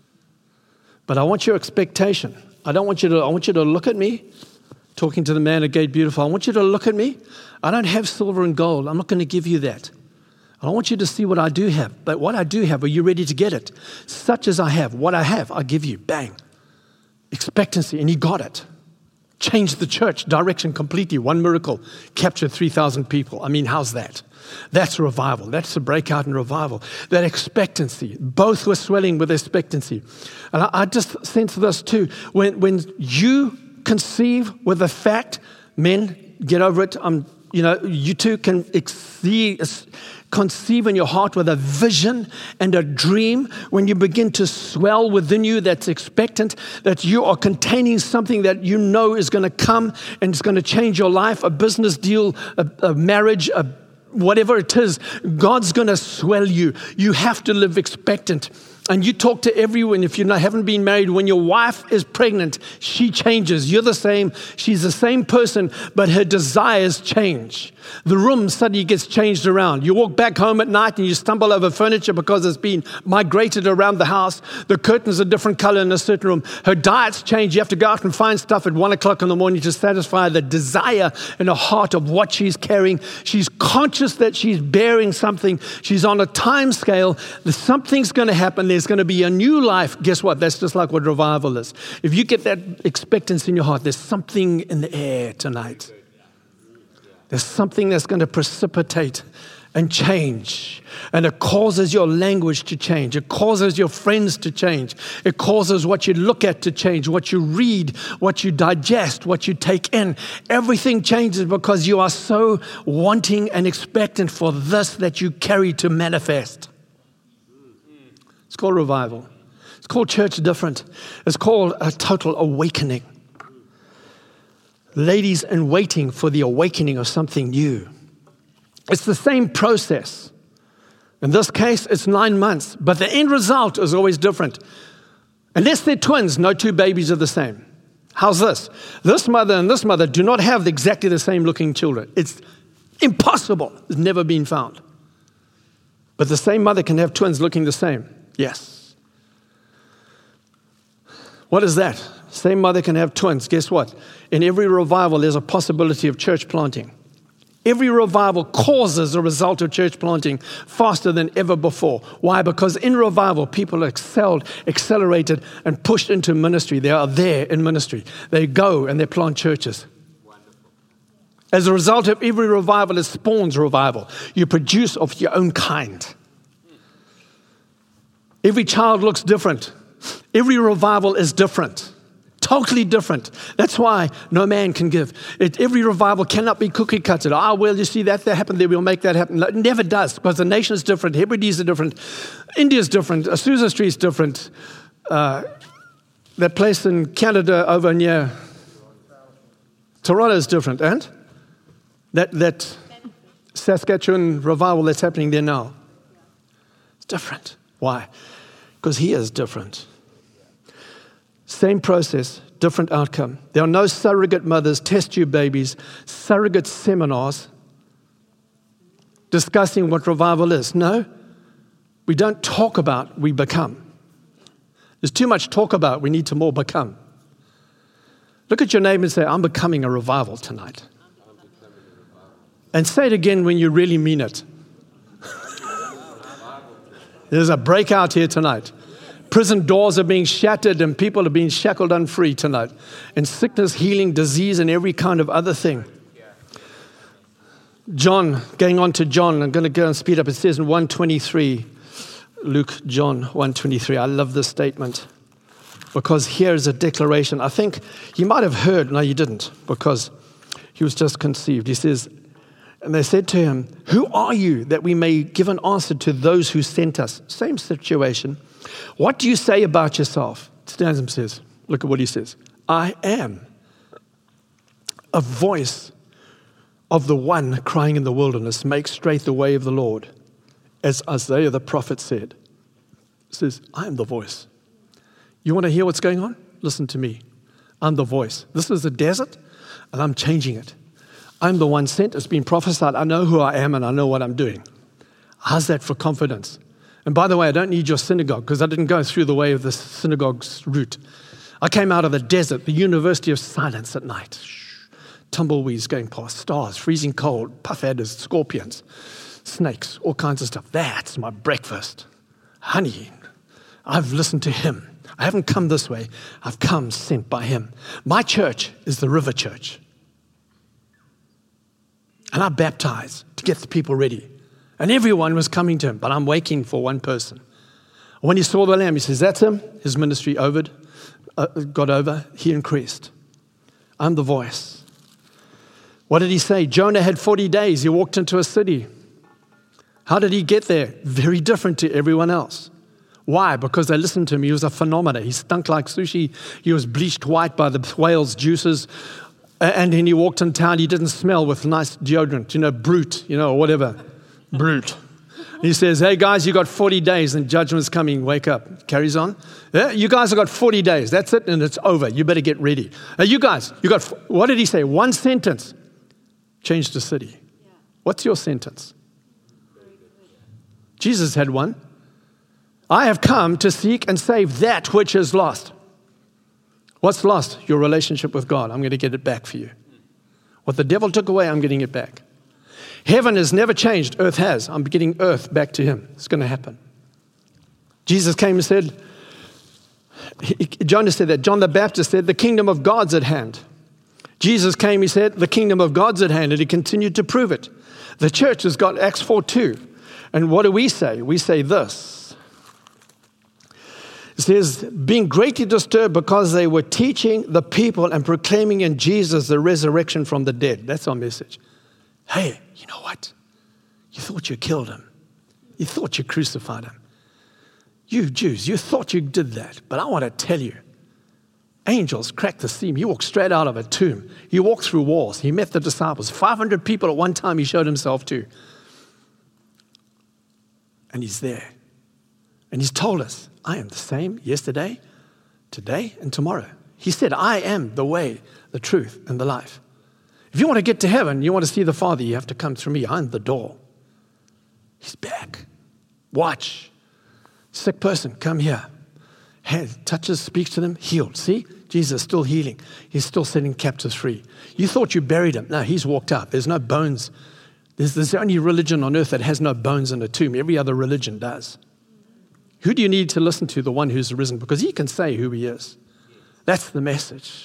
But I want your expectation. I don't want you to, I want you to look at me. Talking to the man at Gate Beautiful, I want you to look at me. I don't have silver and gold. I'm not going to give you that. I want you to see what I do have. But what I do have, are you ready to get it? Such as I have, what I have, I give you. Bang. Expectancy, and he got it. Changed the church direction completely. One miracle, captured three thousand people. I mean, how's that? That's revival. That's a breakout in revival. That expectancy. Both were swelling with expectancy. And I, I just sense this too. When, when you conceive with the fact, men, get over it. Um, you know, you too can exceed, conceive in your heart with a vision and a dream. When you begin to swell within you, that's expectant, that you are containing something that you know is going to come and it's going to change your life, a business deal, a, a marriage, a whatever it is, God's going to swell you. You have to live expectant. And you talk to everyone, if you haven't been married, when your wife is pregnant, she changes. You're the same. She's the same person, but her desires change. The room suddenly gets changed around. You walk back home at night and you stumble over furniture because it's been migrated around the house. The curtains are a different color in a certain room. Her diets change. You have to go out and find stuff at one o'clock in the morning to satisfy the desire in her heart of what she's carrying. She's conscious that she's bearing something. She's on a time scale. Something's going to happen. There's going to be a new life. Guess what? That's just like what revival is. If you get that expectancy in your heart, there's something in the air tonight. There's something that's going to precipitate and change. And it causes your language to change. It causes your friends to change. It causes what you look at to change, what you read, what you digest, what you take in. Everything changes because you are so wanting and expectant for this that you carry to manifest. It's called revival. It's called church different. It's called a total awakening. Ladies in waiting for the awakening of something new. It's the same process. In this case, it's nine months, but the end result is always different. Unless they're twins, no two babies are the same. How's this? This mother and this mother do not have exactly the same looking children. It's impossible. It's never been found. But the same mother can have twins looking the same. Yes. What is that? Same mother can have twins. Guess what? In every revival, there's a possibility of church planting. Every revival causes a result of church planting faster than ever before. Why? Because in revival, people are excelled, accelerated, and pushed into ministry. They are there in ministry. They go and they plant churches. Wonderful. As a result of every revival, it spawns revival. You produce of your own kind. Every child looks different. Every revival is different. Totally different. That's why no man can give. It, every revival cannot be cookie cutted. Ah, oh, well, you see that, that happened there, we'll make that happen. It never does, because the nation is different. Hebrides are different. India's different. Azusa Street's different. Uh, that place in Canada over near Toronto's different. And that, that Saskatchewan revival that's happening there now, it's different. Why? Because he is different. Same process, different outcome. There are no surrogate mothers, test tube babies, surrogate seminars discussing what revival is. No, we don't talk about, we become. There's too much talk about, we need to more become. Look at your neighbor and say, I'm becoming a revival tonight. And say it again when you really mean it. There's a breakout here tonight. Prison doors are being shattered and people are being shackled and free tonight. And sickness, healing, disease, and every kind of other thing. John, going on to John, I'm going to go and speed up. It says in one twenty-three, Luke, John one twenty-three. I love this statement because here is a declaration. I think you might have heard, no, you didn't, because he was just conceived. He says, and they said to him, who are you that we may give an answer to those who sent us? Same situation. What do you say about yourself? Stands and says, look at what he says. I am a voice of the one crying in the wilderness, make straight the way of the Lord. As Isaiah the prophet said, he says, I am the voice. You want to hear what's going on? Listen to me. I'm the voice. This is the desert, and I'm changing it. I'm the one sent. It's been prophesied. I know who I am, and I know what I'm doing. How's that for confidence? And by the way, I don't need your synagogue because I didn't go through the way of the synagogue's route. I came out of the desert, the University of Silence at night. Shh. Tumbleweeds going past, stars, freezing cold, puff adders, scorpions, snakes, all kinds of stuff. That's my breakfast. Honey, I've listened to him. I haven't come this way. I've come sent by him. My church is the River Church. And I baptize to get the people ready. And everyone was coming to him, but I'm waiting for one person. When he saw the lamb, he says, that's him. His ministry over, uh, got over. He increased. I'm the voice. What did he say? Jonah had forty days. He walked into a city. How did he get there? Very different to everyone else. Why? Because they listened to him. He was a phenomenon. He stunk like sushi. He was bleached white by the whale's juices. And then he walked in town. He didn't smell with nice deodorant, you know, brute, you know, or whatever. Brute. He says, hey guys, you got forty days and judgment's coming. Wake up. Carries on. Yeah, you guys have got forty days. That's it and it's over. You better get ready. Hey, you guys, you got, what did he say? One sentence. Change the city. Yeah. What's your sentence? Jesus had one. I have come to seek and save that which is lost. What's lost? Your relationship with God. I'm going to get it back for you. What the devil took away, I'm getting it back. Heaven has never changed. Earth has. I'm getting earth back to him. It's going to happen. Jesus came and said, he, Jonah said that. John the Baptist said, the kingdom of God's at hand. Jesus came, he said, the kingdom of God's at hand, and he continued to prove it. The church has got Acts four two. And what do we say? We say this. It says, being greatly disturbed because they were teaching the people and proclaiming in Jesus the resurrection from the dead. That's our message. Hey, you know what? You thought you killed him. You thought you crucified him. You Jews, you thought you did that. But I want to tell you, angels cracked the seam. He walked straight out of a tomb. He walked through walls. He met the disciples. five hundred people at one time he showed himself to. And he's there. And he's told us, I am the same yesterday, today, and tomorrow. He said, I am the way, the truth, and the life. If you want to get to heaven, you want to see the Father, you have to come through me. I'm the door. He's back. Watch. Sick person, come here. Hand, touches, speaks to them, healed. See? Jesus is still healing. He's still setting captives free. You thought you buried him. No, he's walked out. There's no bones. There's, there's the only religion on earth that has no bones in a tomb. Every other religion does. Who do you need to listen to? The one who's risen, because he can say who he is. That's the message.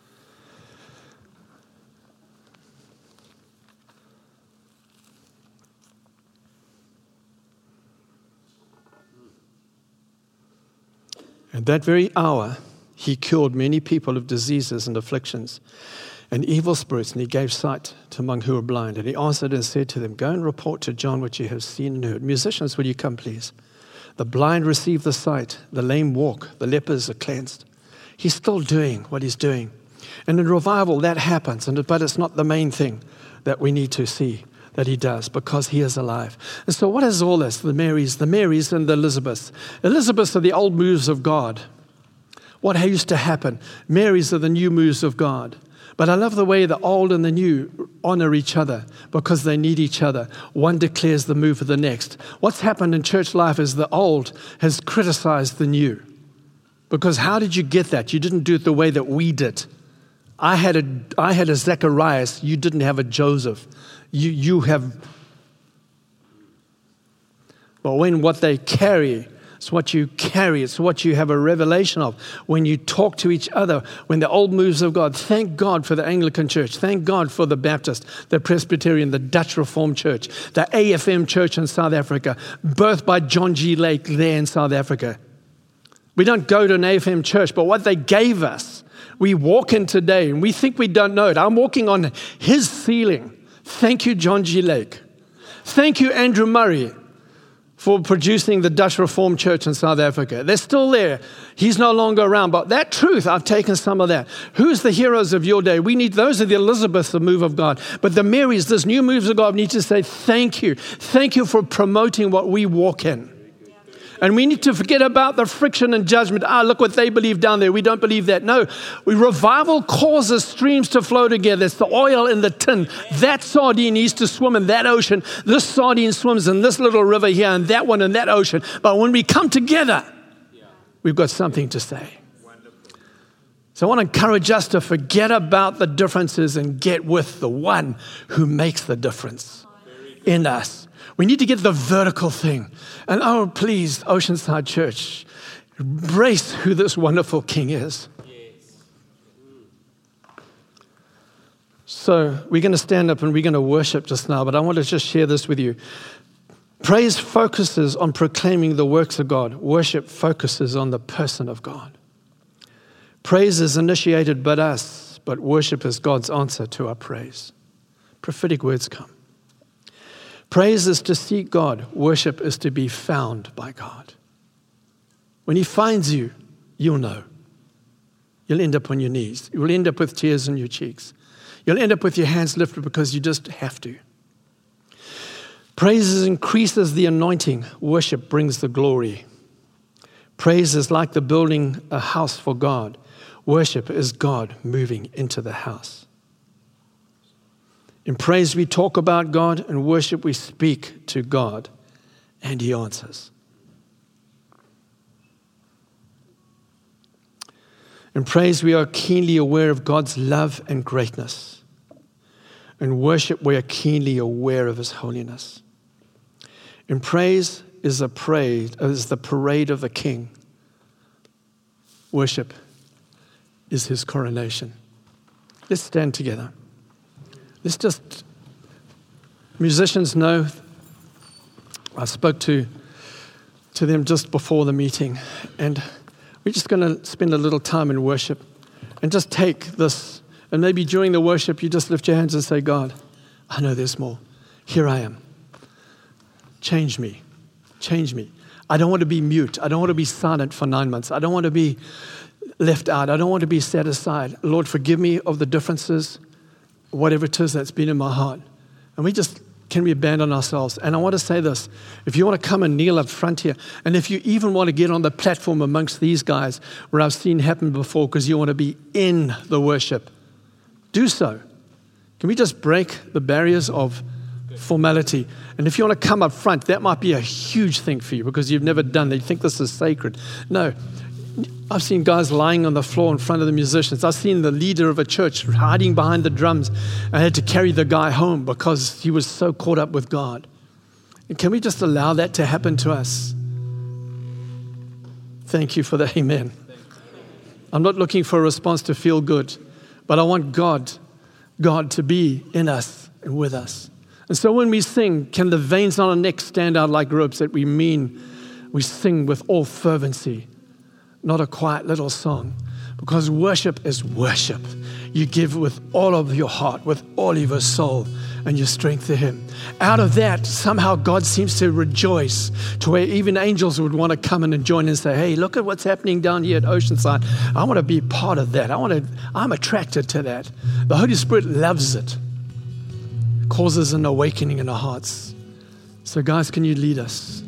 At that very hour, he cured many people of diseases and afflictions and evil spirits, and he gave sight to among who were blind. And he answered and said to them, go and report to John what you have seen and heard. Musicians, will you come, please? The blind receive the sight, the lame walk, the lepers are cleansed. He's still doing what he's doing. And in revival, that happens, and but it's not the main thing that we need to see that he does, because he is alive. And so what is all this? The Marys, the Marys and the Elizabeths. Elizabeths are the old moves of God. What used to happen? Marys are the new moves of God. But I love the way the old and the new honor each other because they need each other. One declares the move of the next. What's happened in church life is the old has criticized the new. Because how did you get that? You didn't do it the way that we did. I had a, I had a Zacharias. You didn't have a Joseph. You, you have. But when what they carry, it's what you carry. It's what you have a revelation of. When you talk to each other, when the old moves of God, thank God for the Anglican Church. Thank God for the Baptist, the Presbyterian, the Dutch Reformed Church, the A F M Church in South Africa, birthed by John G. Lake there in South Africa. We don't go to an A F M church, but what they gave us, we walk in today, and we think we don't know it. I'm walking on his ceiling. Thank you, John G. Lake. Thank you, Andrew Murray, for producing the Dutch Reformed Church in South Africa. They're still there. He's no longer around. But that truth, I've taken some of that. Who's the heroes of your day? We need, those are the Elizabeths, the move of God. But the Marys, this new moves of God, need to say thank you. Thank you for promoting what we walk in. And we need to forget about the friction and judgment. Ah, look what they believe down there. We don't believe that. No, we, revival causes streams to flow together. It's the oil in the tin. That sardine needs to swim in that ocean. This sardine swims in this little river here, and that one in that ocean. But when we come together, we've got something to say. So I want to encourage us to forget about the differences and get with the one who makes the difference in us. We need to get the vertical thing. And oh, please, Oceanside Church, embrace who this wonderful King is. Yes. So we're going to stand up and we're going to worship just now, but I want to just share this with you. Praise focuses on proclaiming the works of God. Worship focuses on the person of God. Praise is initiated by us, but worship is God's answer to our praise. Prophetic words come. Praise is to seek God. Worship is to be found by God. When he finds you, you'll know. You'll end up on your knees. You'll end up with tears on your cheeks. You'll end up with your hands lifted because you just have to. Praise increases the anointing. Worship brings the glory. Praise is like the building a house for God. Worship is God moving into the house. In praise, we talk about God. In worship, we speak to God, and he answers. In praise, we are keenly aware of God's love and greatness. In worship, we are keenly aware of his holiness. In praise is a parade, is the parade of the King. Worship is his coronation. Let's stand together. Let's just, musicians know, I spoke to, to them just before the meeting, and we're just going to spend a little time in worship and just take this, and maybe during the worship you just lift your hands and say, God, I know there's more. Here I am. Change me. Change me. I don't want to be mute. I don't want to be silent for nine months. I don't want to be left out. I don't want to be set aside. Lord, forgive me of the differences, whatever it is that's been in my heart. And we just Can we abandon ourselves? And I want to say this. If you want to come and kneel up front here, and if you even want to get on the platform amongst these guys where I've seen happen before because you want to be in the worship, do so. Can we just break the barriers of formality? And if you want to come up front, that might be a huge thing for you because you've never done that. You think this is sacred. No. I've seen guys lying on the floor in front of the musicians. I've seen the leader of a church hiding behind the drums. I had to carry the guy home because he was so caught up with God. And can we just allow that to happen to us? Thank you for the amen. I'm not looking for a response to feel good, but I want God, God to be in us and with us. And so when we sing, can the veins on our neck stand out like ropes that we mean we sing with all fervency? Not a quiet little song, because worship is worship. You give with all of your heart, with all of your soul and your strength to Him. Out of that, somehow God seems to rejoice to where even angels would want to come in and join and say, hey, look at what's happening down here at Oceanside. I want to be part of that. I want to, I'm attracted to that. The Holy Spirit loves it. It causes an awakening in our hearts. So guys, can you lead us?